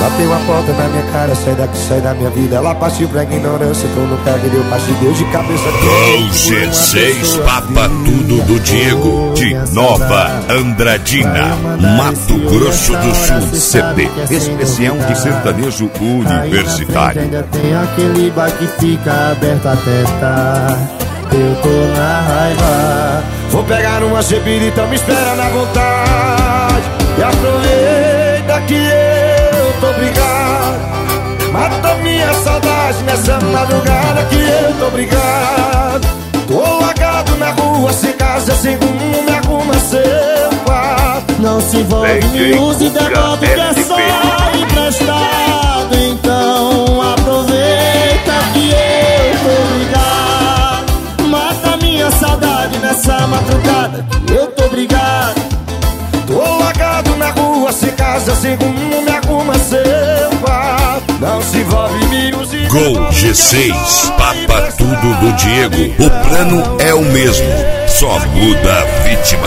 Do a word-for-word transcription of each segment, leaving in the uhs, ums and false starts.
Bateu a porta na minha cara, sai daqui, sai da minha vida. Ela partiu pra ignorância, tô no cargo e deu parte de Deus de cabeça. Com G seis, Papa Tudo do Diego, de Nova Andradina, Mato Grosso do Sul. C D especial de sertanejo universitário. Ainda tem aquele bar que fica aberto até tarde. Eu tô na raiva. Vou pegar uma bebida, então me espera na vontade. E aproveita que eu tô brigado. Mata minha saudade nessa madrugada que eu tô brigado. Tô largado na rua, sem casa, sem rumo, me arruma seu quarto. Não se envolve, me use e devolve que é só emprestado. Então aproveita que eu tô brigado. Mata minha saudade nessa madrugada que eu tô brigado. Tô largado na rua, sem casa, sem rumo, me arruma seu quarto. Não se envolve, me use. Gol G seis, Papa Tudo do Diego. O plano é o mesmo, só muda a vítima.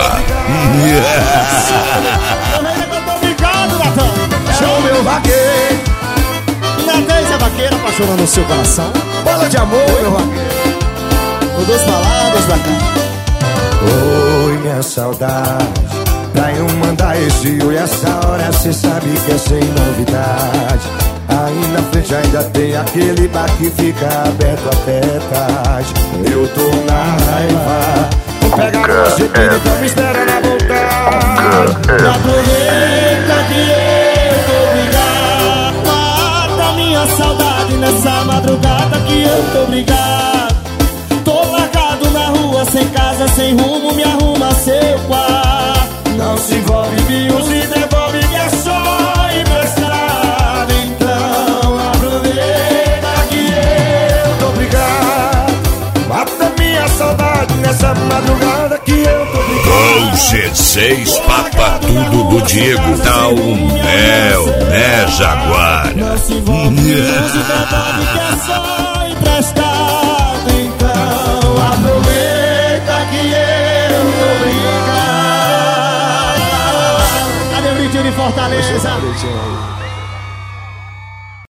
Eu tô brigado, Natão. Show, meu vaqueiro. Natães é vaqueira apaixonando o seu coração. Bola de amor, meu vaqueiro. Com duas palavras da cara. Oi, minha saudade. Pra eu mandar esse oi essa hora, cê sabe que é sem novidade. Aí na frente ainda tem aquele bar que fica aberto até tarde. Eu tô na raiva. Vou pegar você tudo, então me espera na vontade. Aproveita que eu tô brigado. Mata minha saudade nessa madrugada que eu tô brigado. Tô largado na rua, sem casa, sem rumo, me arruma seu quarto. Não se envolve, me use e devolve que é só emprestado. Então aproveita que eu tô brigado. Mata minha saudade nessa madrugada que eu tô brigado. Com G seis, Papa Tudo do Diego, dá um mel, né, Jaguara? Não se envolve, me use e devolve que é só emprestado. Então aproveita que eu tô brigado. De Fortaleza.